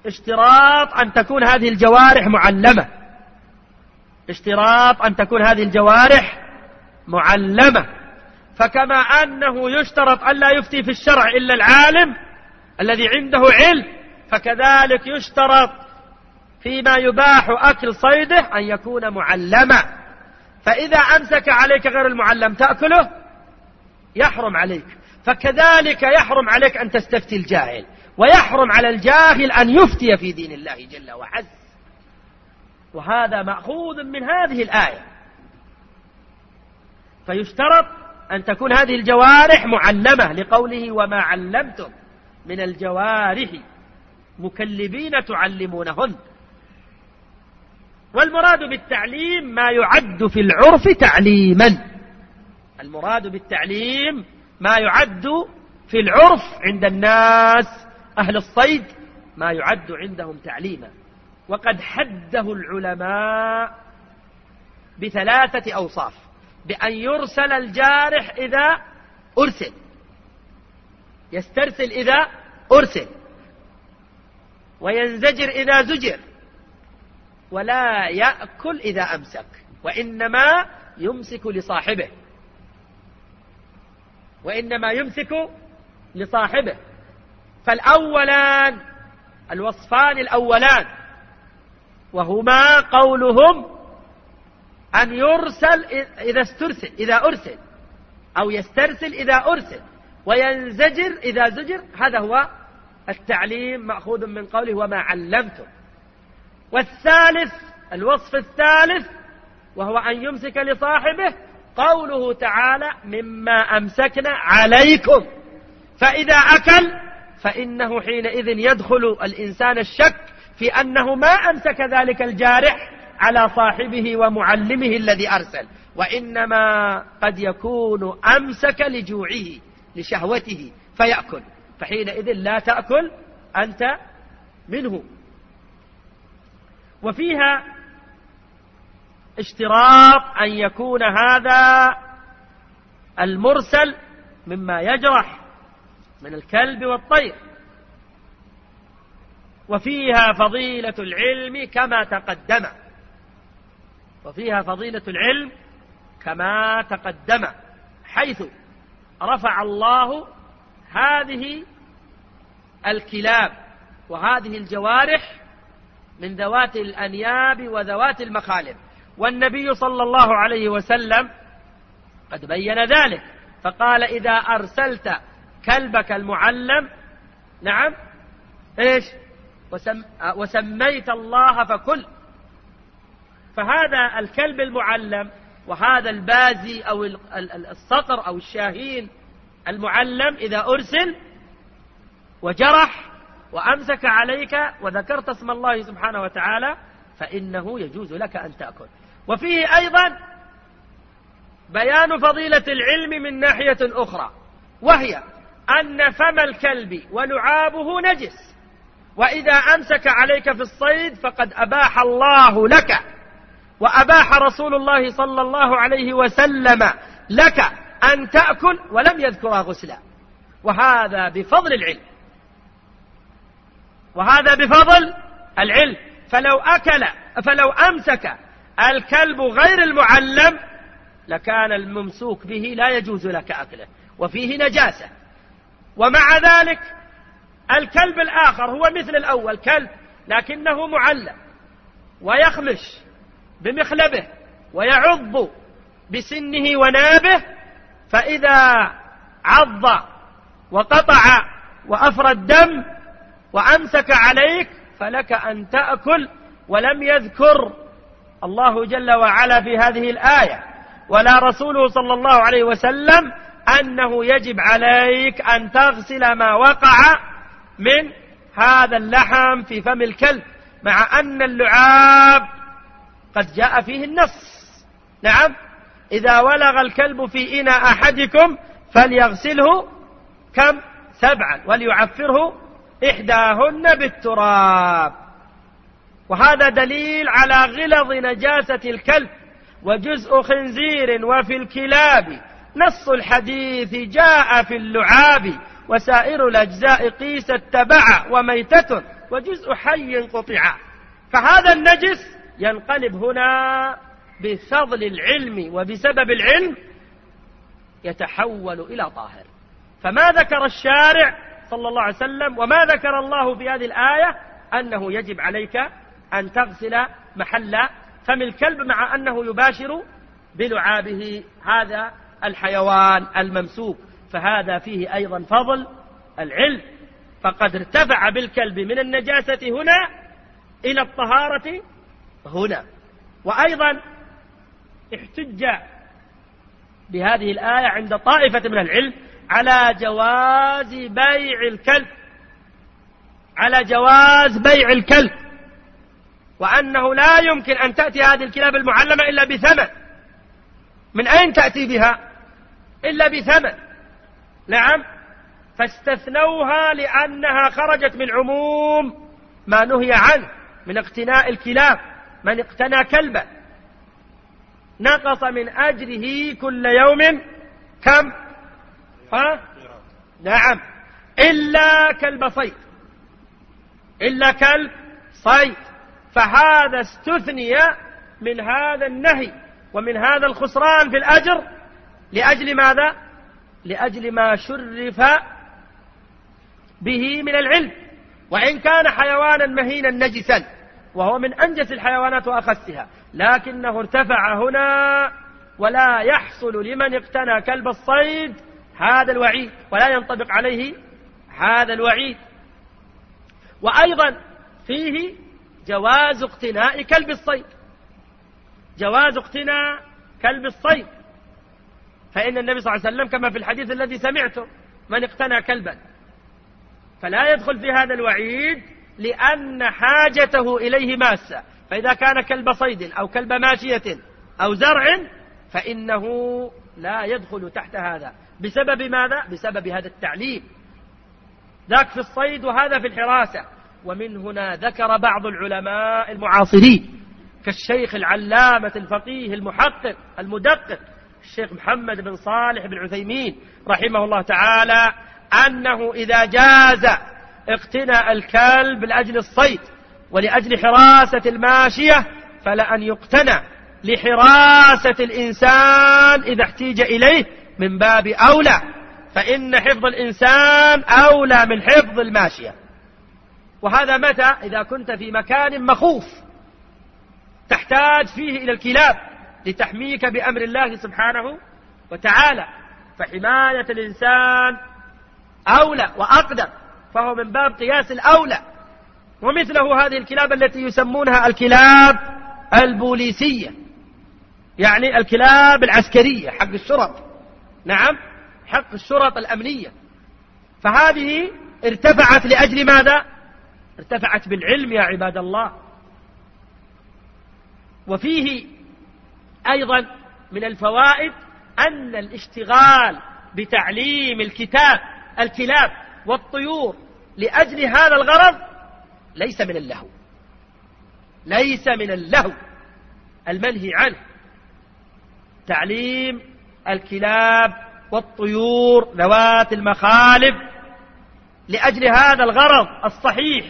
اشتراط أن تكون هذه الجوارح معلمة، اشتراط أن تكون هذه الجوارح معلمة. فكما أنه يشترط أن لا يفتي في الشرع إلا العالم الذي عنده علم، فكذلك يشترط فيما يباح أكل صيده أن يكون معلما. فإذا أمسك عليك غير المعلم تأكله يحرم عليك، فكذلك يحرم عليك أن تستفتي الجاهل، ويحرم على الجاهل أن يفتي في دين الله جل وعز. وهذا مأخوذ من هذه الآية. فيشترط أن تكون هذه الجوارح معلمة، لقوله وما علمتم من الجوارح مكلبين تعلمونهن. والمراد بالتعليم ما يعد في العرف تعليما، المراد بالتعليم ما يعد في العرف عند الناس أهل الصيد ما يعد عندهم تعليما. وقد حده العلماء بثلاثة أوصاف: بأن يرسل الجارح إذا أرسل، يسترسل إذا أرسل، وينزجر إذا زجر، ولا يأكل إذا أمسك، وإنما يمسك لصاحبه، وإنما يمسك لصاحبه. فالأولان الوصفان الأولان وهما قولهم أن يرسل إذا استرسل إذا أرسل، أو يسترسل إذا أرسل، وينزجر إذا زجر، هذا هو التعليم مأخوذ من قوله وما علمتم. والثالث الوصف الثالث وهو أن يمسك لصاحبه، قوله تعالى مما أمسكنا عليكم. فإذا أكل فإنه حينئذ يدخل الإنسان الشك في أنه ما أمسك ذلك الجارح على صاحبه ومعلمه الذي أرسل، وإنما قد يكون أمسك لجوعه لشهوته فيأكل، فحينئذ لا تأكل أنت منه. وفيها اشتراط أن يكون هذا المرسل مما يجرح من الكلب والطير. وفيها فضيلة العلم كما تقدم، وفيها فضيلة العلم كما تقدم، حيث رفع الله هذه الكلاب وهذه الجوارح من ذوات الأنياب وذوات المخالب، والنبي صلى الله عليه وسلم قد بين ذلك، فقال إذا أرسلت كلبك المعلم نعم إيش وسميت الله فكل. فهذا الكلب المعلم وهذا البازي أو الصقر أو الشاهين المعلم إذا أرسل وجرح وأمسك عليك وذكرت اسم الله سبحانه وتعالى فإنه يجوز لك أن تأكل. وفيه أيضا بيان فضيلة العلم من ناحية أخرى، وهي أن فم الكلب ولعابه نجس، وإذا أمسك عليك في الصيد فقد أباح الله لك وأباح رسول الله صلى الله عليه وسلم لك أن تأكل ولم يذكرها غسلا، وهذا بفضل العلم، وهذا بفضل العلم. فلو أمسك الكلب غير المعلم لكان الممسوك به لا يجوز لك أكله وفيه نجاسة. ومع ذلك الكلب الآخر هو مثل الأول كلب لكنه معلم ويخمش بمخلبه ويعض بسنه ونابه، فإذا عض وقطع وأفرى الدم وأمسك عليك فلك أن تأكل. ولم يذكر الله جل وعلا في هذه الآية ولا رسوله صلى الله عليه وسلم أنه يجب عليك أن تغسل ما وقع من هذا اللحم في فم الكلب، مع أن اللعاب قد جاء فيه النص نعم إذا ولغ الكلب في إناء أحدكم فليغسله كم 7 وليعفره إحداهن بالتراب. وهذا دليل على غلظ نجاسة الكلب. وجزء خنزير وفي الكلاب نص الحديث جاء في اللعاب، وسائر الأجزاء قيس التبع وميتة وجزء حي قطع، فهذا النجس ينقلب هنا بفضل العلم وبسبب العلم يتحول إلى طاهر. فما ذكر الشارع صلى الله عليه وسلم وما ذكر الله في هذه الآية أنه يجب عليك أن تغسل محل فم الكلب مع أنه يباشر بلعابه هذا الحيوان الممسوك، فهذا فيه أيضا فضل العلم، فقد ارتفع بالكلب من النجاسة هنا إلى الطهارة هنا. وأيضا احتج بهذه الآية عند طائفة من العلم على جواز بيع الكلب، على جواز بيع الكلب، وأنه لا يمكن أن تأتي هذه الكلاب المعلمة إلا بثمن. من أين تأتي بها إلا بثمن؟ نعم، فاستثنوها لأنها خرجت من عموم ما نهي عنه من اقتناء الكلاب. من اقتنى كلبا نقص من أجره كل يوم كم؟ نعم، إلا كلب صيد، إلا كلب صيد، فهذا استثني من هذا النهي ومن هذا الخسران في الأجر لأجل ماذا؟ لأجل ما شرف به من العلم، وإن كان حيوانا مهينا نجسا وهو من أنجس الحيوانات وأخسها، لكنه ارتفع هنا ولا يحصل لمن اقتنى كلب الصيد هذا الوعيد، ولا ينطبق عليه هذا الوعيد. وأيضا فيه جواز اقتناء كلب الصيد، جواز اقتناء كلب الصيد، فإن النبي صلى الله عليه وسلم كما في الحديث الذي سمعته من اقتنى كلبا فلا يدخل في هذا الوعيد لأن حاجته إليه ماسة، فإذا كان كلب صيد أو كلب ماشية أو زرع فإنه لا يدخل تحت هذا. بسبب ماذا؟ بسبب هذا التعليم، ذاك في الصيد وهذا في الحراسة. ومن هنا ذكر بعض العلماء المعاصرين كالشيخ العلامة الفقيه المحقق المدقق الشيخ محمد بن صالح بن عثيمين رحمه الله تعالى أنه إذا جاز اقتناء الكلب لأجل الصيد ولأجل حراسة الماشية فلأن يقتنى لحراسة الإنسان إذا احتيج إليه من باب أولى، فإن حفظ الإنسان أولى من حفظ الماشية. وهذا متى؟ إذا كنت في مكان مخوف تحتاج فيه إلى الكلاب لتحميك بأمر الله سبحانه وتعالى، فحماية الإنسان أولى وأقدم، فهو من باب قياس الأولى. ومثله هذه الكلاب التي يسمونها الكلاب البوليسية، يعني الكلاب العسكرية حق الشرط، نعم حق الشرط الأمنية، فهذه ارتفعت لأجل ماذا؟ ارتفعت بالعلم يا عباد الله. وفيه أيضا من الفوائد أن الاشتغال بتعليم الكلاب والطيور لأجل هذا الغرض ليس من اللهو، ليس من اللهو المنهي عنه. تعليم الكلاب والطيور ذوات المخالب لأجل هذا الغرض الصحيح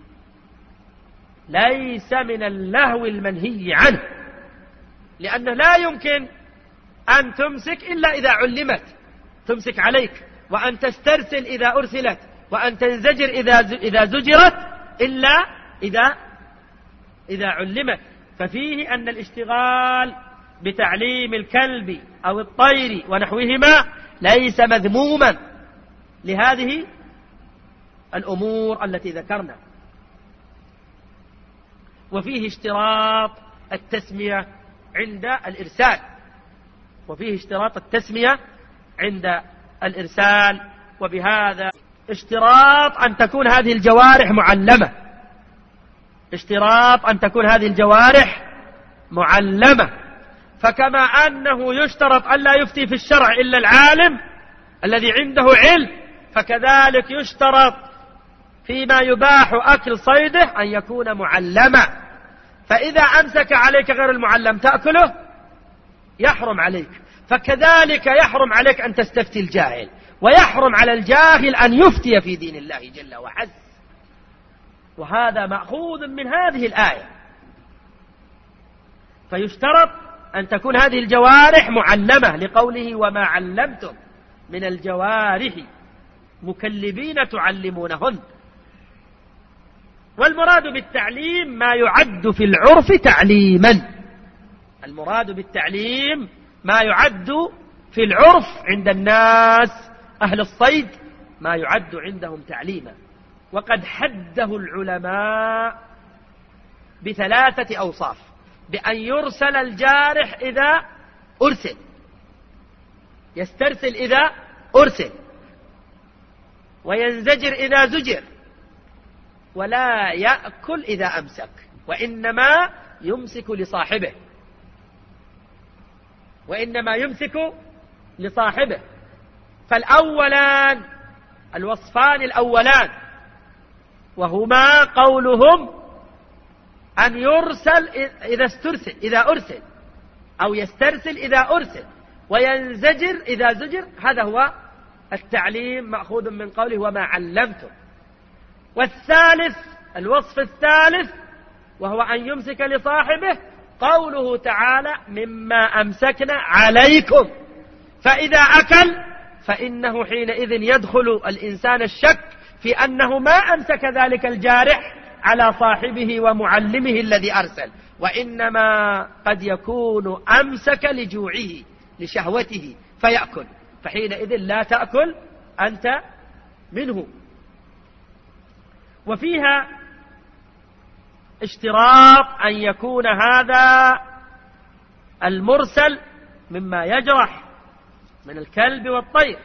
ليس من اللهو المنهي عنه، لأنه لا يمكن أن تمسك إلا إذا علمت، تمسك عليك، وأن تسترسل إذا أرسلت، وأن تنزجر إذا زجرت، إلا إذا علمت. ففيه أن الاشتغال بتعليم الكلب أو الطير ونحوهما ليس مذموما لهذه الأمور التي ذكرنا. وفيه اشتراط التسمية عند الإرسال، وفيه اشتراط التسمية عند الإرسال، وبهذا اشتراط أن تكون هذه الجوارح معلمة، اشتراط أن تكون هذه الجوارح معلمة. فكما أنه يشترط أن لا يفتي في الشرع إلا العالم الذي عنده علم، فكذلك يشترط فيما يباح أكل صيده أن يكون معلما. فإذا أمسك عليك غير المعلم تأكله يحرم عليك، فكذلك يحرم عليك أن تستفتي الجاهل، ويحرم على الجاهل أن يفتي في دين الله جل وعز. وهذا مأخوذ من هذه الآية. فيشترط أن تكون هذه الجوارح معلمة لقوله وما علمتم من الجوارح مكلبين تعلمونهن. والمراد بالتعليم ما يعد في العرف تعليما. المراد بالتعليم ما يعد في العرف عند الناس أهل الصيد ما يعد عندهم تعليما. وقد حده العلماء ب3 أوصاف: بأن يرسل الجارح إذا أرسل، يسترسل إذا أرسل، وينزجر إذا زجر، ولا يأكل إذا أمسك، وإنما يمسك لصاحبه، وإنما يمسك لصاحبه. فالأولان الوصفان الأولان وهما قولهم أن يرسل إذا استرسل إذا أرسل، أو يسترسل إذا أرسل، وينزجر إذا زجر، هذا هو التعليم مأخوذ من قوله وما علمتم. والثالث الوصف الثالث وهو أن يمسك لصاحبه، قوله تعالى مما أمسكنا عليكم، فإذا أكل فإنه حينئذ يدخل الإنسان الشك في أنه ما أمسك ذلك الجارح على صاحبه ومعلمه الذي أرسل، وإنما قد يكون أمسك لجوعه لشهوته فيأكل، فحينئذ لا تأكل أنت منه. وفيها اشتراط أن يكون هذا المرسل مما يجرح من الكلب والطير.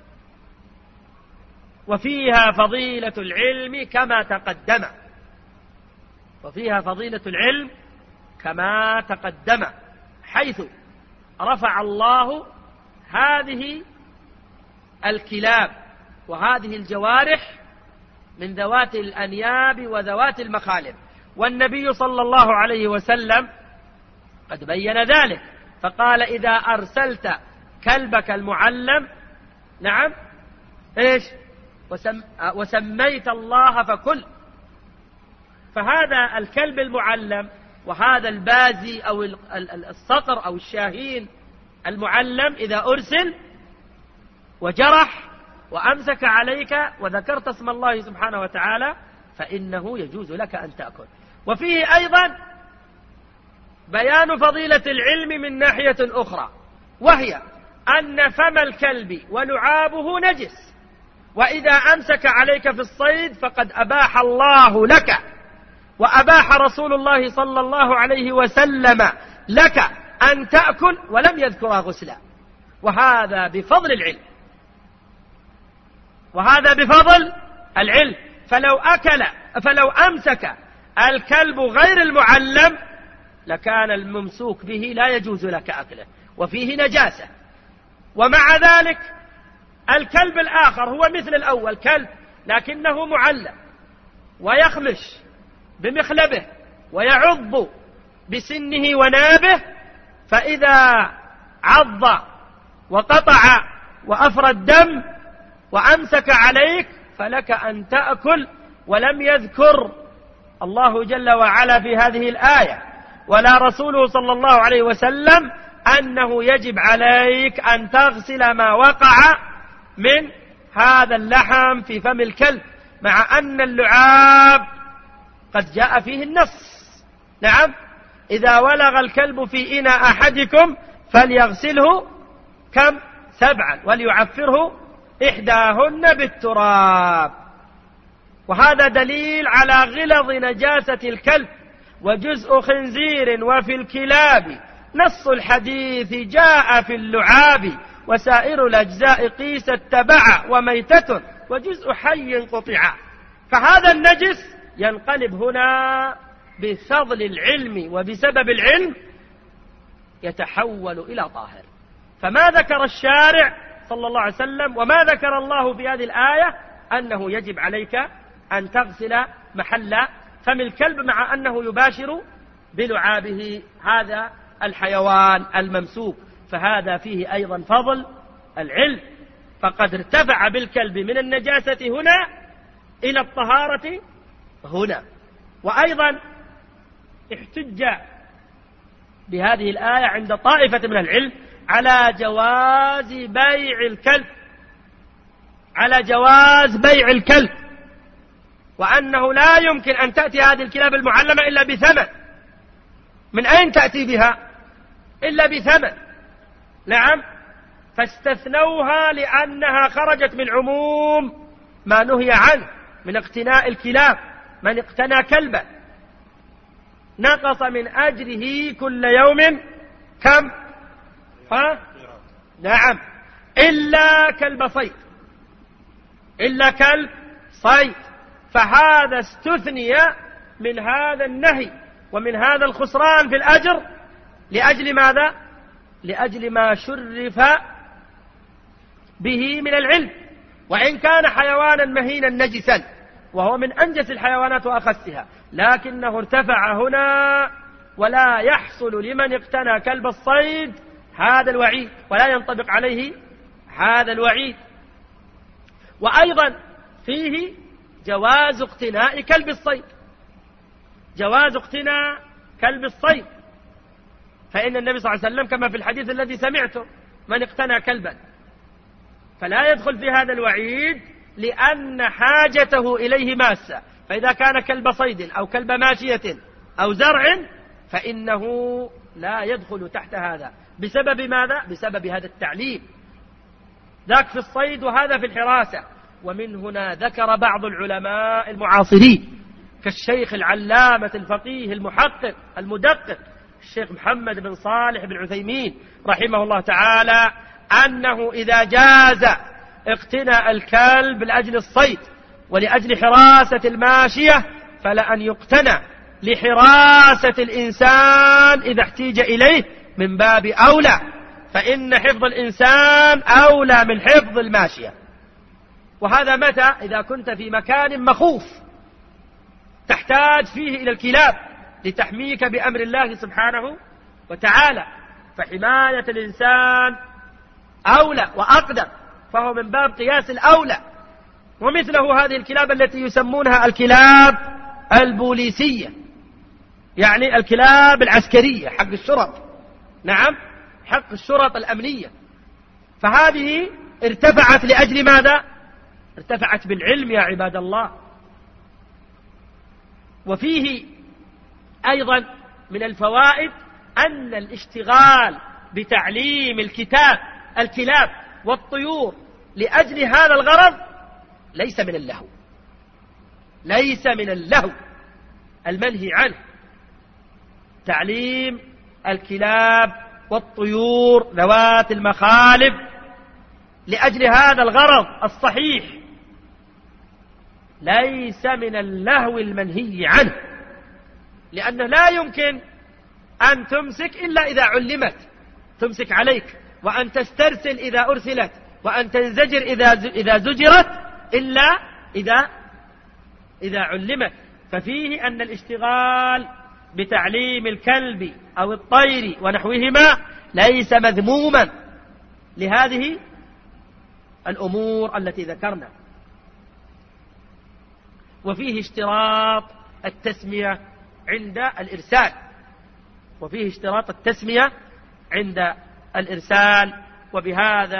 وفيها فضيلة العلم كما تقدم، وفيها فضيلة العلم كما تقدم، حيث رفع الله هذه الكلاب وهذه الجوارح من ذوات الأنياب وذوات المخالب، والنبي صلى الله عليه وسلم قد بين ذلك، فقال إذا أرسلت كلبك المعلم نعم إيش وسميت الله فكل. فهذا الكلب المعلم وهذا البازي أو الصقر أو الشاهين المعلم إذا أرسل وجرح وأمسك عليك وذكرت اسم الله سبحانه وتعالى فإنه يجوز لك أن تأكل. وفيه أيضا بيان فضيلة العلم من ناحية أخرى، وهي أن فم الكلب ولعابه نجس، وإذا أمسك عليك في الصيد فقد أباح الله لك وأباح رسول الله صلى الله عليه وسلم لك أن تأكل ولم يذكرها غسلا، وهذا بفضل العلم، وهذا بفضل العلم. فلو أمسك الكلب غير المعلم لكان الممسوك به لا يجوز لك أكله وفيه نجاسة. ومع ذلك الكلب الآخر هو مثل الأول كلب لكنه معلم ويخمش بمخلبه ويعض بسنه ونابه، فإذا عض وقطع وأفرى الدم وأمسك عليك فلك أن تأكل. ولم يذكر الله جل وعلا في هذه الآية ولا رسوله صلى الله عليه وسلم أنه يجب عليك أن تغسل ما وقع من هذا اللحم في فم الكلب، مع أن اللعاب قد جاء فيه النص. نعم، إذا ولغ الكلب في إناء أحدكم فليغسله 7 وليعفره 1 بالتراب. وهذا دليل على غلظ نجاسة الكلب. وجزء خنزير وفي الكلاب نص الحديث جاء في اللعاب، وسائر الأجزاء قيس التبع وميتة وجزء حي قطع. فهذا النجس ينقلب هنا بفضل العلم وبسبب العلم يتحول إلى طاهر. فما ذكر الشارع صلى الله عليه وسلم وما ذكر الله في هذه الآية أنه يجب عليك أن تغسل محل فم الكلب، مع أنه يباشر بلعابه هذا الحيوان الممسوك. فهذا فيه أيضا فضل العلم، فقد ارتفع بالكلب من النجاسة هنا إلى الطهارة هنا. وأيضا احتج بهذه الآية عند طائفة من العلم على جواز بيع الكلب، على جواز بيع الكلب، وأنه لا يمكن أن تأتي هذه الكلاب المعلمة إلا بثمن. من أين تأتي بها إلا بثمن؟ نعم، فاستثنوها لأنها خرجت من عموم ما نهي عنه من اقتناء الكلاب. من اقتنى كلبا نقص من أجره كل يوم كم؟ نعم، إلا كلب صيد، إلا كلب صيد. فهذا استثني من هذا النهي ومن هذا الخسران في الأجر لأجل ماذا؟ لأجل ما شرف به من العلم، وإن كان حيوانا مهينا نجسا وهو من أنجس الحيوانات وأخسها، لكنه ارتفع هنا، ولا يحصل لمن اقتنى كلب الصيد هذا الوعيد، ولا ينطبق عليه هذا الوعيد. وأيضا فيه جواز اقتناء كلب الصيد، جواز اقتناء كلب الصيد، فإن النبي صلى الله عليه وسلم كما في الحديث الذي سمعته من اقتنى كلبا فلا يدخل في هذا الوعيد لأن حاجته إليه ماسة. فإذا كان كلب صيد أو كلب ماشية أو زرع فإنه لا يدخل تحت هذا. بسبب ماذا؟ بسبب هذا التعليم، ذاك في الصيد وهذا في الحراسة. ومن هنا ذكر بعض العلماء المعاصرين كالشيخ العلامة الفقيه المحقق المدقق الشيخ محمد بن صالح بن عثيمين رحمه الله تعالى أنه إذا جاز اقتناء الكلب لأجل الصيد ولأجل حراسة الماشية فلأن يقتنى لحراسة الإنسان إذا احتيج إليه من باب أولى، فإن حفظ الإنسان أولى من حفظ الماشية. وهذا متى؟ إذا كنت في مكان مخوف تحتاج فيه إلى الكلاب لتحميك بأمر الله سبحانه وتعالى، فحماية الإنسان أولى وأقدم، فهو من باب قياس الأولى. ومثله هذه الكلاب التي يسمونها الكلاب البوليسية، يعني الكلاب العسكرية حق الشرط، نعم، حق الشرط الأمنية، فهذه ارتفعت لأجل ماذا؟ ارتفعت بالعلم يا عباد الله. وفيه أيضا من الفوائد أن الاشتغال بتعليم الكلاب والطيور لأجل هذا الغرض ليس من اللهو، ليس من اللهو المنهي عنه. تعليم الكلاب والطيور ذوات المخالب لأجل هذا الغرض الصحيح ليس من اللهو المنهي عنه، لأنه لا يمكن أن تمسك إلا إذا علمت، تمسك عليك، وأن تسترسل إذا أرسلت، وأن تنزجر إذا زجرت، إلا إذا علمت. ففيه أن الاشتغال بتعليم الكلب أو الطير ونحوهما ليس مذموما لهذه الأمور التي ذكرنا. وفيه اشتراط التسمية عند الإرسال، وفيه اشتراط التسمية عند الإرسال. وبهذا